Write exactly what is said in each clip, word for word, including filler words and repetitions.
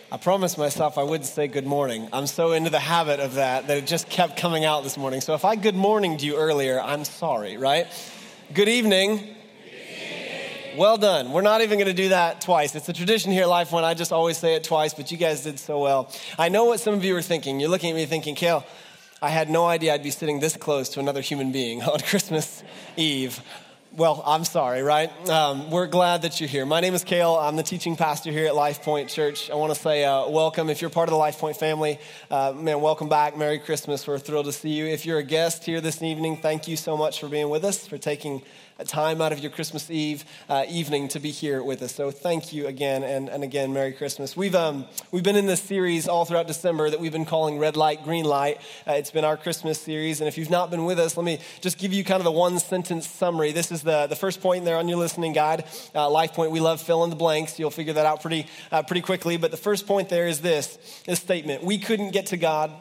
I promised myself I wouldn't say good morning. I'm so into the habit of that that it just kept coming out this morning. So if I good morninged you earlier, I'm sorry, right? Good evening. Good evening. Well done. We're not even going to do that twice. It's a tradition here at Life One. I just always say it twice, but you guys did so well. I know what some of you are thinking. You're looking at me thinking, Kale, I had no idea I'd be sitting this close to another human being on Christmas Eve. Well, I'm sorry, right? Um, we're glad that you're here. My name is Kale. I'm the teaching pastor here at Life Point Church. I want to say uh, welcome. If you're part of the Life Point family, uh, man, welcome back. Merry Christmas. We're thrilled to see you. If you're a guest here this evening, thank you so much for being with us, for taking time out of your Christmas Eve uh, evening to be here with us. So thank you again, and, and again, Merry Christmas. We've um we've been in this series all throughout December that we've been calling Red Light, Green Light. Uh, it's been our Christmas series, and if you've not been with us, let me just give you kind of the one-sentence summary. This is the, the first point there on your listening guide. Uh, Life Point, we love fill in the blanks. You'll figure that out pretty uh, pretty quickly, but the first point there is this, this statement. We couldn't get to God,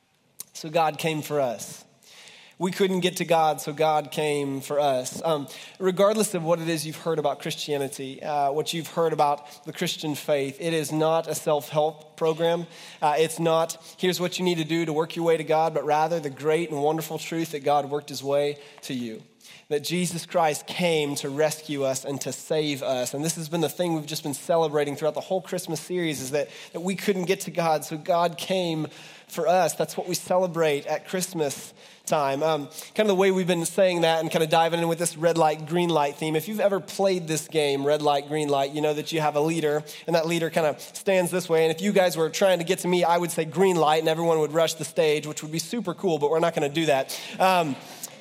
so God came for us. We couldn't get to God, so God came for us. Um, regardless of what it is you've heard about Christianity, uh, what you've heard about the Christian faith, it is not a self-help program. Uh, it's not, here's what you need to do to work your way to God, but rather the great and wonderful truth that God worked his way to you. That Jesus Christ came to rescue us and to save us. And this has been the thing we've just been celebrating throughout the whole Christmas series, is that, that we couldn't get to God, so God came for us. That's what we celebrate at Christmas time. Um, kind of the way we've been saying that and kind of diving in with this red light, green light theme. If you've ever played this game, red light, green light, you know that you have a leader, and that leader kind of stands this way. And if you guys were trying to get to me, I would say green light, and everyone would rush the stage, which would be super cool, but we're not going to do that. Um,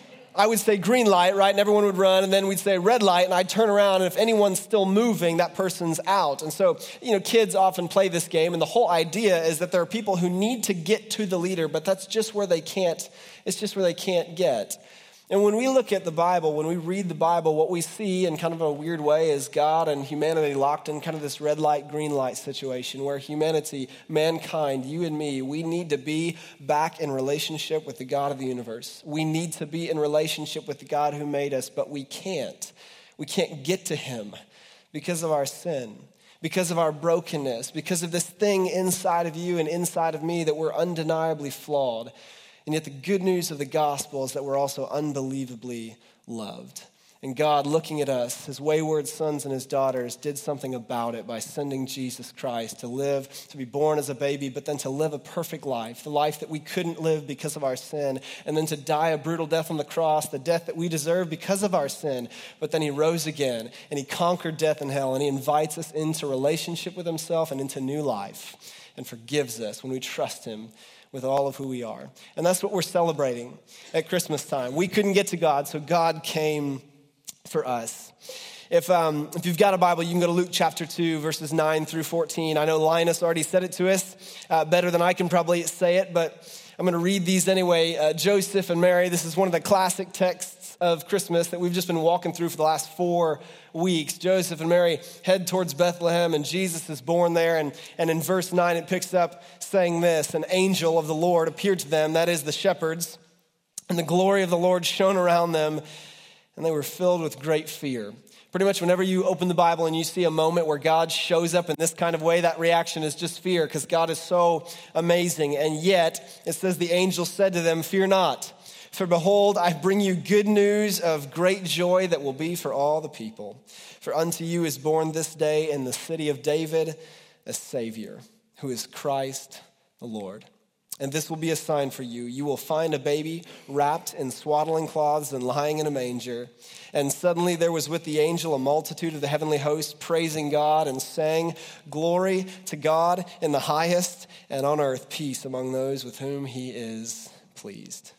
I would say green light, right? And everyone would run, and then we'd say red light, and I'd turn around, and if anyone's still moving, that person's out. And so, you know, kids often play this game, and the whole idea is that there are people who need to get to the leader, but that's just where they can't, it's just where they can't get. And when we look at the Bible, when we read the Bible, what we see in kind of a weird way is God and humanity locked in kind of this red light, green light situation where humanity, mankind, you and me, we need to be back in relationship with the God of the universe. We need to be in relationship with the God who made us, but we can't. We can't get to him because of our sin, because of our brokenness, because of this thing inside of you and inside of me that we're undeniably flawed. And yet the good news of the gospel is that we're also unbelievably loved. And God, looking at us, his wayward sons and his daughters, did something about it by sending Jesus Christ to live, to be born as a baby, but then to live a perfect life, the life that we couldn't live because of our sin, and then to die a brutal death on the cross, the death that we deserve because of our sin. But then he rose again, and he conquered death and hell, and he invites us into relationship with himself and into new life, and forgives us when we trust him with all of who we are. And that's what we're celebrating at Christmas time. We couldn't get to God, so God came for us. If um, if you've got a Bible, you can go to Luke chapter two, verses nine through fourteen. I know Linus already said it to us uh, better than I can probably say it, but I'm going to read these anyway. Uh, Joseph and Mary, this is one of the classic texts of Christmas that we've just been walking through for the last four weeks. Joseph and Mary head towards Bethlehem, and Jesus is born there. And, and in verse nine, it picks up saying this: an angel of the Lord appeared to them, that is the shepherds, and the glory of the Lord shone around them, and they were filled with great fear. Pretty much whenever you open the Bible and you see a moment where God shows up in this kind of way, that reaction is just fear, because God is so amazing. And yet, it says the angel said to them, "Fear not, for behold, I bring you good news of great joy that will be for all the people. For unto you is born this day in the city of David a Savior, who is Christ the Lord. And this will be a sign for you. You will find a baby wrapped in swaddling cloths and lying in a manger." And suddenly there was with the angel a multitude of the heavenly host praising God and saying, "Glory to God in the highest, and on earth peace among those with whom he is pleased."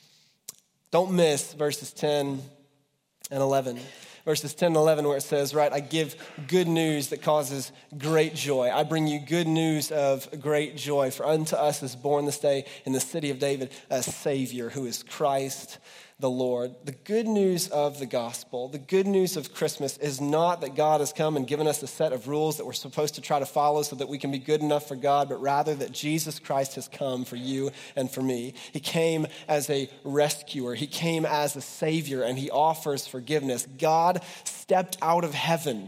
Don't miss verses ten and eleven. Verses ten and eleven, where it says, right, I give good news that causes great joy. I bring you good news of great joy. For unto us is born this day in the city of David a Savior, who is Christ the Lord. The good news of the gospel, the good news of Christmas is not that God has come and given us a set of rules that we're supposed to try to follow so that we can be good enough for God, but rather that Jesus Christ has come for you and for me. He came as a rescuer. He came as a savior, and he offers forgiveness. God stepped out of heaven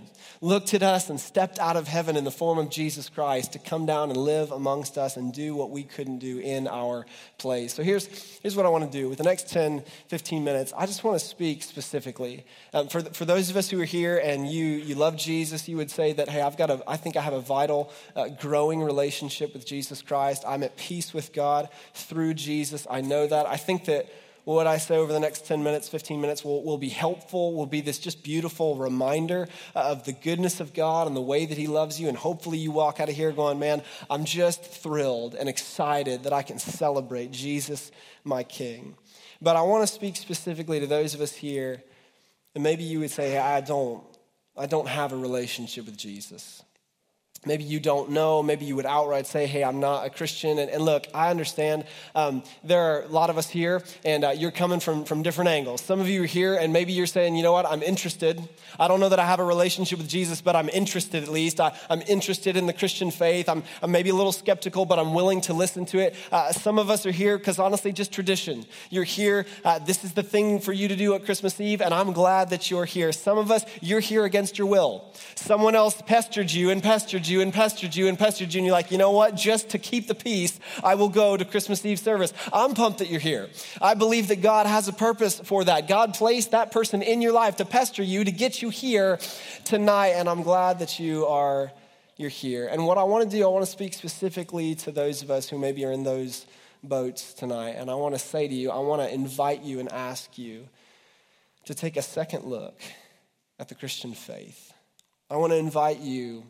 looked at us and stepped out of heaven in the form of Jesus Christ to come down and live amongst us and do what we couldn't do in our place. So here's, here's what I want to do. With the next ten, fifteen minutes, I just want to speak specifically. Um, for, for those of us who are here and you, you love Jesus, you would say that, hey, I've got a, I think I have a vital, uh, growing relationship with Jesus Christ. I'm at peace with God through Jesus. I know that. I think that what I say over the next ten minutes, fifteen minutes will, will be helpful, will be this just beautiful reminder of the goodness of God and the way that he loves you. And hopefully you walk out of here going, man, I'm just thrilled and excited that I can celebrate Jesus, my King. But I want to speak specifically to those of us here, and maybe you would say, hey, I don't, I don't have a relationship with Jesus. Maybe you don't know. Maybe you would outright say, hey, I'm not a Christian. And, and look, I understand. Um, there are a lot of us here, and uh, you're coming from, from different angles. Some of you are here, and maybe you're saying, you know what, I'm interested. I don't know that I have a relationship with Jesus, but I'm interested at least. I, I'm interested in the Christian faith. I'm, I'm maybe a little skeptical, but I'm willing to listen to it. Uh, some of us are here because honestly, just tradition. You're here. Uh, this is the thing for you to do at Christmas Eve, and I'm glad that you're here. Some of us, you're here against your will. Someone else pestered you and pestered you and pestered you and pestered you, and you're like, you know what? Just to keep the peace, I will go to Christmas Eve service. I'm pumped that you're here. I believe that God has a purpose for that. God placed that person in your life to pester you, to get you here tonight, and I'm glad that you are, you're here. And what I want to do, I want to speak specifically to those of us who maybe are in those boats tonight, and I want to say to you, I want to invite you and ask you to take a second look at the Christian faith. I want to invite you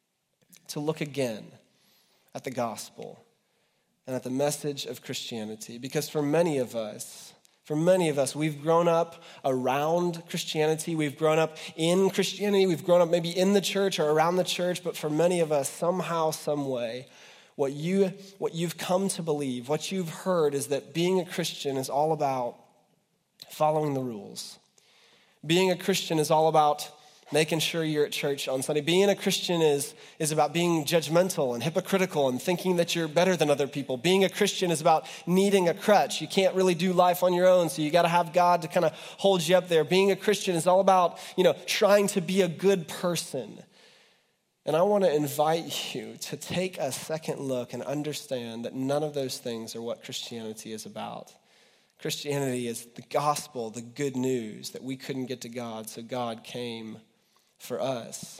to look again at the gospel and at the message of Christianity. Because for many of us, for many of us, we've grown up around Christianity. We've grown up in Christianity. We've grown up maybe in the church or around the church. But for many of us, somehow, some way, what, you, what you've come to believe, what you've heard is that being a Christian is all about following the rules. Being a Christian is all about making sure you're at church on Sunday. Being a Christian is, is about being judgmental and hypocritical and thinking that you're better than other people. Being a Christian is about needing a crutch. You can't really do life on your own, so you got to have God to kind of hold you up there. Being a Christian is all about, you know, trying to be a good person. And I want to invite you to take a second look and understand that none of those things are what Christianity is about. Christianity is the gospel, the good news that we couldn't get to God, so God came for us.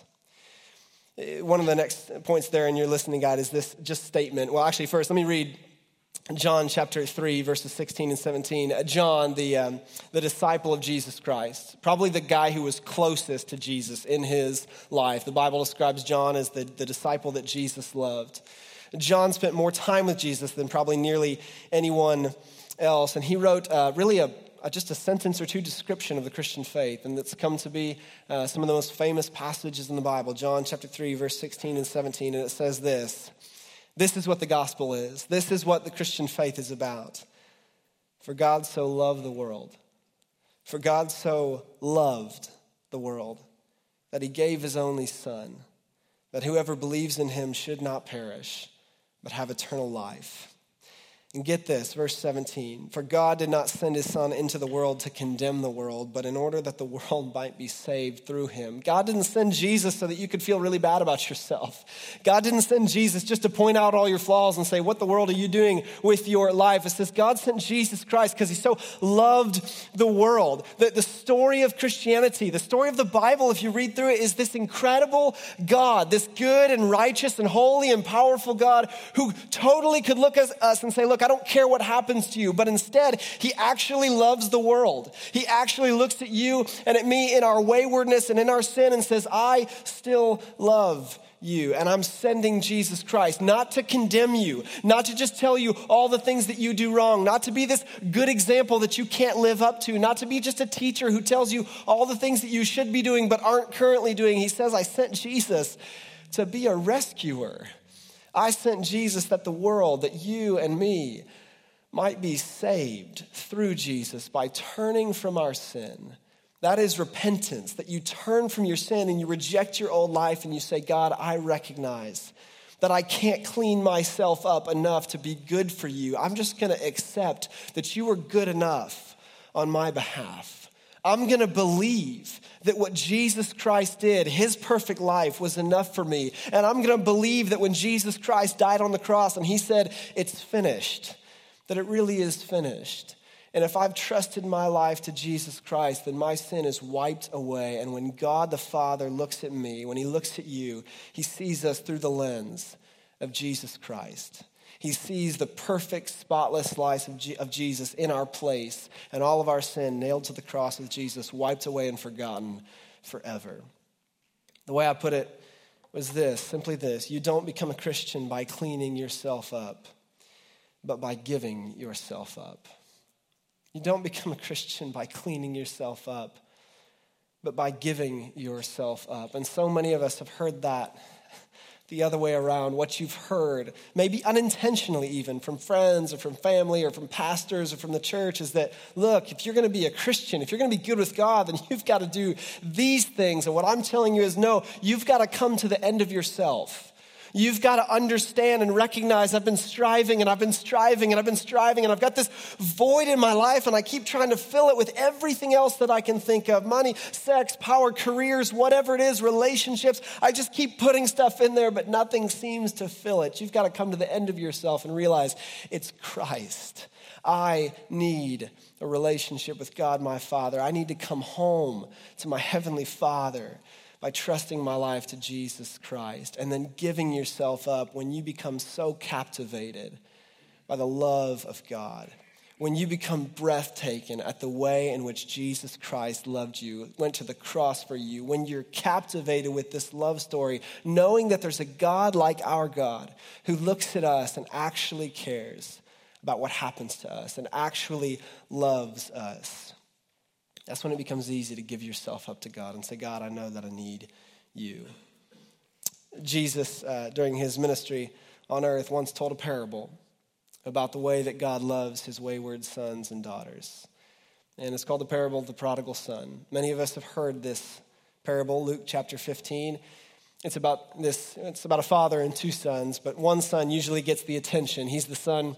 One of the next points there in your listening guide is this just statement. Well, actually, first, let me read John chapter three, verses sixteen and seventeen. John, the, um, the disciple of Jesus Christ, probably the guy who was closest to Jesus in his life. The Bible describes John as the, the disciple that Jesus loved. John spent more time with Jesus than probably nearly anyone else, and he wrote uh, really a just a sentence or two description of the Christian faith, and it's come to be uh, some of the most famous passages in the Bible. John chapter three, verse sixteen and seventeen, and it says this: this is what the gospel is. This is what the Christian faith is about. For God so loved the world. For God so loved the world that he gave his only son, that whoever believes in him should not perish, but have eternal life. And get this, verse seventeen, for God did not send his son into the world to condemn the world, but in order that the world might be saved through him. God didn't send Jesus so that you could feel really bad about yourself. God didn't send Jesus just to point out all your flaws and say, what the world are you doing with your life? It says God sent Jesus Christ because he so loved the world. The, the story of Christianity, the story of the Bible, if you read through it, is this incredible God, this good and righteous and holy and powerful God who totally could look at us and say, look, I don't care what happens to you, but instead, he actually loves the world. He actually looks at you and at me in our waywardness and in our sin and says, I still love you. And I'm sending Jesus Christ, not to condemn you, not to just tell you all the things that you do wrong, not to be this good example that you can't live up to, not to be just a teacher who tells you all the things that you should be doing but aren't currently doing. He says, I sent Jesus to be a rescuer. I sent Jesus that the world, that you and me might be saved through Jesus by turning from our sin. That is repentance, that you turn from your sin and you reject your old life and you say, God, I recognize that I can't clean myself up enough to be good for you. I'm just going to accept that you were good enough on my behalf. I'm going to believe that what Jesus Christ did, his perfect life, was enough for me. And I'm going to believe that when Jesus Christ died on the cross and he said, it's finished, that it really is finished. And if I've trusted my life to Jesus Christ, then my sin is wiped away. And when God the Father looks at me, when he looks at you, he sees us through the lens of Jesus Christ. He sees the perfect, spotless life of, G- of Jesus in our place, and all of our sin nailed to the cross with Jesus, wiped away and forgotten forever. The way I put it was this, simply this: you don't become a Christian by cleaning yourself up, but by giving yourself up. You don't become a Christian by cleaning yourself up, but by giving yourself up. And so many of us have heard that the other way around. What you've heard, maybe unintentionally even, from friends or from family or from pastors or from the church, is that, look, if you're going to be a Christian, if you're going to be good with God, then you've got to do these things. And what I'm telling you is, no, you've got to come to the end of yourself. You've got to understand and recognize I've been striving and I've been striving and I've been striving and I've got this void in my life and I keep trying to fill it with everything else that I can think of. Money, sex, power, careers, whatever it is, relationships. I just keep putting stuff in there, but nothing seems to fill it. You've got to come to the end of yourself and realize it's Christ. I need a relationship with God, my Father. I need to come home to my Heavenly Father by trusting my life to Jesus Christ and then giving yourself up when you become so captivated by the love of God, when you become breathtaken at the way in which Jesus Christ loved you, went to the cross for you, when you're captivated with this love story, knowing that there's a God like our God who looks at us and actually cares about what happens to us and actually loves us. That's when it becomes easy to give yourself up to God and say, God, I know that I need you. Jesus, uh, during his ministry on earth, once told a parable about the way that God loves his wayward sons and daughters. And it's called the parable of the prodigal son. Many of us have heard this parable, Luke chapter fifteen. It's about this. It's about a father and two sons, but one son usually gets the attention. He's the son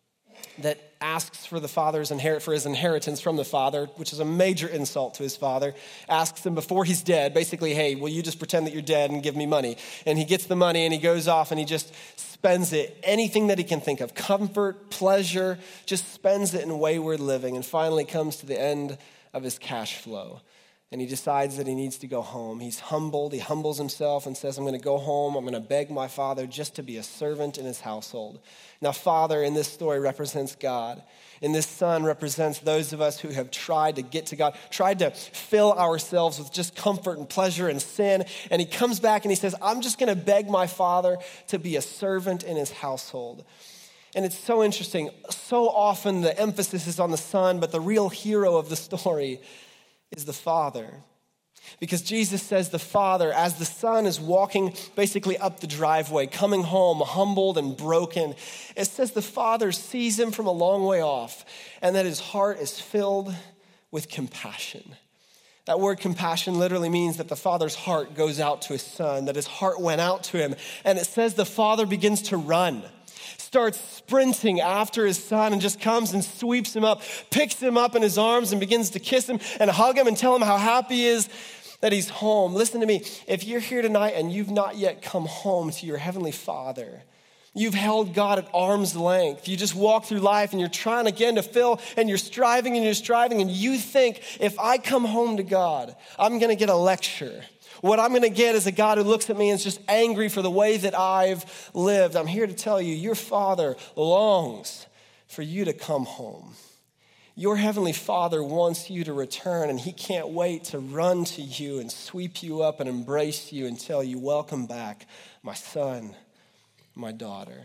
that asks for the father's inherit for his inheritance from the father, which is a major insult to his father. Asks him before he's dead, basically, hey, will you just pretend that you're dead and give me money? And he gets the money and he goes off and he just spends it, anything that he can think of, comfort, pleasure, just spends it in wayward living, and finally comes to the end of his cash flow. And he decides that he needs to go home. He's humbled. He humbles himself and says, I'm going to go home. I'm going to beg my father just to be a servant in his household. Now, father in this story represents God. And this son represents those of us who have tried to get to God, tried to fill ourselves with just comfort and pleasure and sin. And he comes back and he says, I'm just going to beg my father to be a servant in his household. And it's so interesting. So often the emphasis is on the son, but the real hero of the story is the father. Because Jesus says the father, as the son is walking basically up the driveway, coming home humbled and broken, it says the father sees him from a long way off and that his heart is filled with compassion. That word compassion literally means that the father's heart goes out to his son, that his heart went out to him. And it says the father begins to run, starts sprinting after his son and just comes and sweeps him up, picks him up in his arms and begins to kiss him and hug him and tell him how happy he is that he's home. Listen to me. If you're here tonight and you've not yet come home to your Heavenly Father, you've held God at arm's length. You just walk through life and you're trying again to fill and you're striving and you're striving and you think, if I come home to God, I'm going to get a lecture. What I'm going to get is a God who looks at me and is just angry for the way that I've lived. I'm here to tell you, your Father longs for you to come home. Your Heavenly Father wants you to return, and He can't wait to run to you and sweep you up and embrace you and tell you, welcome back, my son, my daughter.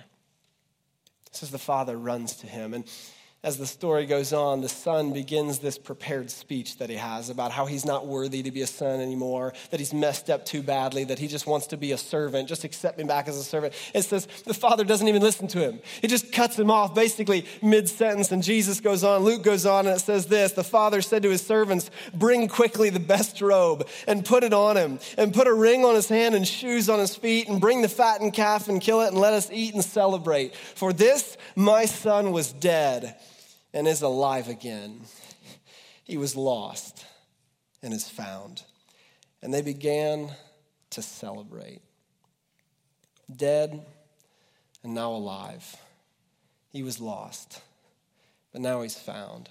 It says the Father runs to him. And as the story goes on, the son begins this prepared speech that he has about how he's not worthy to be a son anymore, that he's messed up too badly, that he just wants to be a servant. Just accept me back as a servant. It says the father doesn't even listen to him. He just cuts him off basically mid-sentence, and Jesus goes on, Luke goes on, and it says this: the father said to his servants, bring quickly the best robe and put it on him, and put a ring on his hand and shoes on his feet, and bring the fattened calf and kill it, and let us eat and celebrate. For this my son was dead and is alive again. He was lost, and is found. And they began to celebrate. Dead and now alive. He was lost, but now he's found.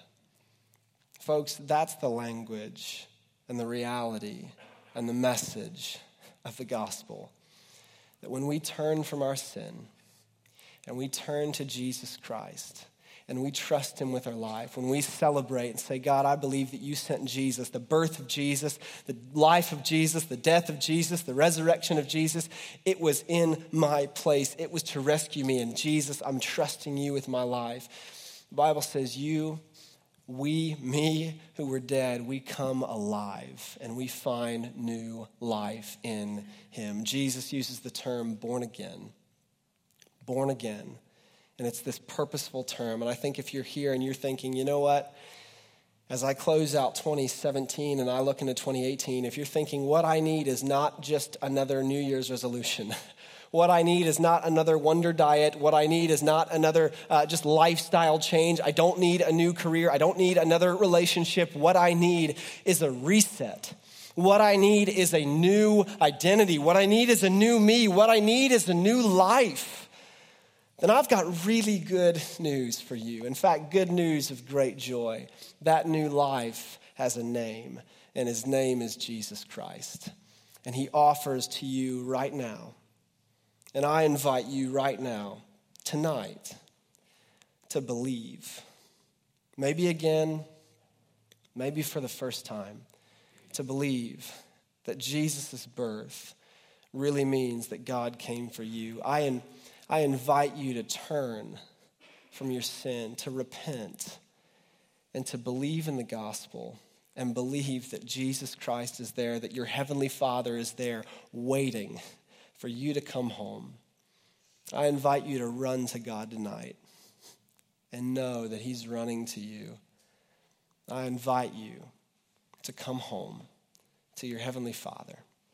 Folks, that's the language and the reality and the message of the gospel. That when we turn from our sin and we turn to Jesus Christ and we trust him with our life, when we celebrate and say, God, I believe that you sent Jesus, the birth of Jesus, the life of Jesus, the death of Jesus, the resurrection of Jesus, it was in my place. It was to rescue me. And Jesus, I'm trusting you with my life. The Bible says you, we, me, who were dead, we come alive and we find new life in him. Jesus uses the term born again. Born again. And it's this purposeful term. And I think if you're here and you're thinking, you know what? As I close out twenty seventeen and I look into twenty eighteen, if you're thinking what I need is not just another New Year's resolution. What I need is not another wonder diet. What I need is not another uh, just lifestyle change. I don't need a new career. I don't need another relationship. What I need is a reset. What I need is a new identity. What I need is a new me. What I need is a new life. Then I've got really good news for you. In fact, good news of great joy. That new life has a name, and his name is Jesus Christ. And he offers to you right now, and I invite you right now, tonight, to believe. Maybe again, maybe for the first time, to believe that Jesus' birth really means that God came for you. I am I invite you to turn from your sin, to repent, and to believe in the gospel and believe that Jesus Christ is there, that your heavenly Father is there waiting for you to come home. I invite you to run to God tonight and know that he's running to you. I invite you to come home to your heavenly Father.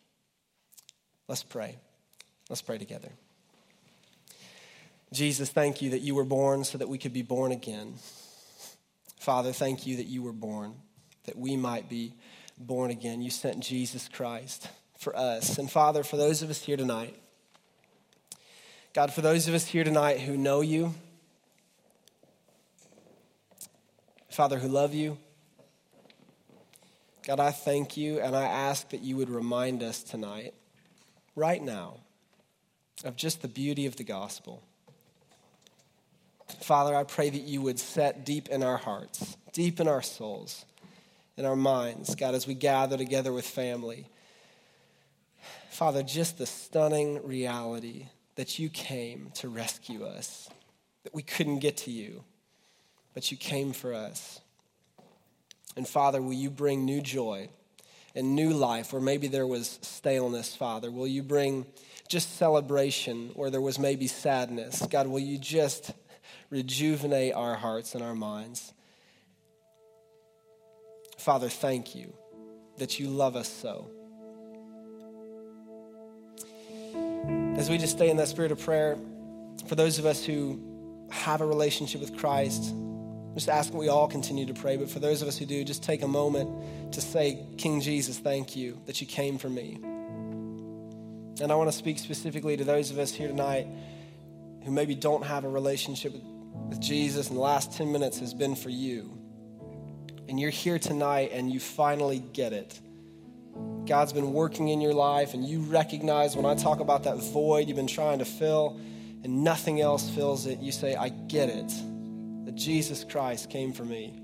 Let's pray. Let's pray together. Jesus, thank you that you were born so that we could be born again. Father, thank you that you were born, that we might be born again. You sent Jesus Christ for us. And Father, for those of us here tonight, God, for those of us here tonight who know you, Father, who love you, God, I thank you and I ask that you would remind us tonight, right now, of just the beauty of the gospel. Father, I pray that you would set deep in our hearts, deep in our souls, in our minds, God, as we gather together with family. Father, just the stunning reality that you came to rescue us, that we couldn't get to you, but you came for us. And Father, will you bring new joy and new life where maybe there was staleness, Father? Will you bring just celebration where there was maybe sadness? God, will you just rejuvenate our hearts and our minds? Father, thank you that you love us so. As we just stay in that spirit of prayer, for those of us who have a relationship with Christ, just asking we all continue to pray, but for those of us who do, just take a moment to say, King Jesus, thank you that you came for me. And I want to speak specifically to those of us here tonight who maybe don't have a relationship with with Jesus, and the last ten minutes has been for you. And you're here tonight and you finally get it. God's been working in your life and you recognize when I talk about that void you've been trying to fill and nothing else fills it, you say, I get it, that Jesus Christ came for me.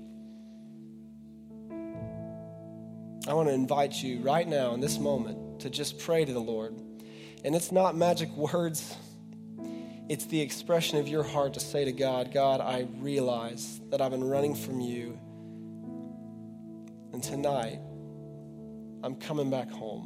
I want to invite you right now in this moment to just pray to the Lord. And it's not magic words. It's the expression of your heart to say to God, God, I realize that I've been running from you. And tonight, I'm coming back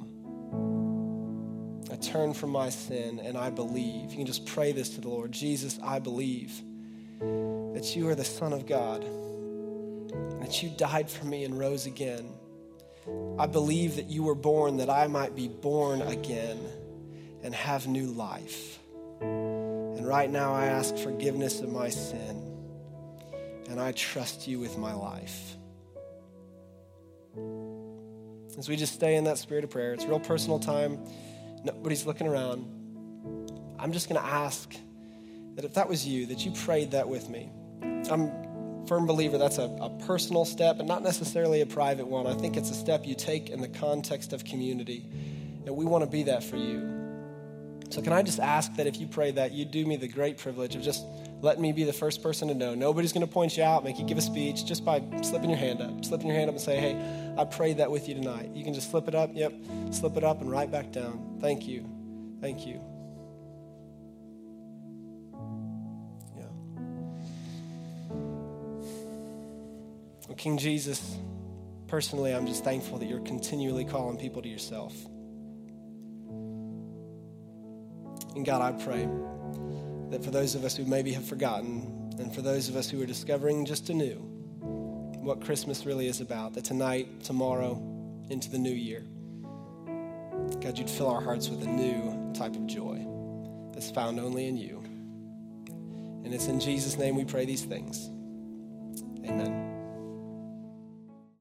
home. I turn from my sin and I believe. You can just pray this to the Lord. Jesus, I believe that you are the Son of God, that you died for me and rose again. I believe that you were born that I might be born again and have new life. And right now I ask forgiveness of my sin, and I trust you with my life. as we just stay in that spirit of prayer. It's a real personal time. Nobody's looking around. I'm just going to ask that if that was you, that you prayed that with me. I'm a firm believer that's a, a personal step and not necessarily a private one. I think it's a step you take in the context of community, and we want to be that for you. So can I just ask that if you prayed that, you do me the great privilege of just letting me be the first person to know. Nobody's going to point you out, make you give a speech, just by slipping your hand up. Slipping your hand up and say, hey, I prayed that with you tonight. You can just slip it up, yep, slip it up and right back down. Thank you, thank you. Yeah. Well, King Jesus, personally, I'm just thankful that you're continually calling people to yourself. And God, I pray that for those of us who maybe have forgotten, and for those of us who are discovering just anew what Christmas really is about, that tonight, tomorrow, into the new year, God, you'd fill our hearts with a new type of joy that's found only in you. And it's in Jesus' name we pray these things. Amen.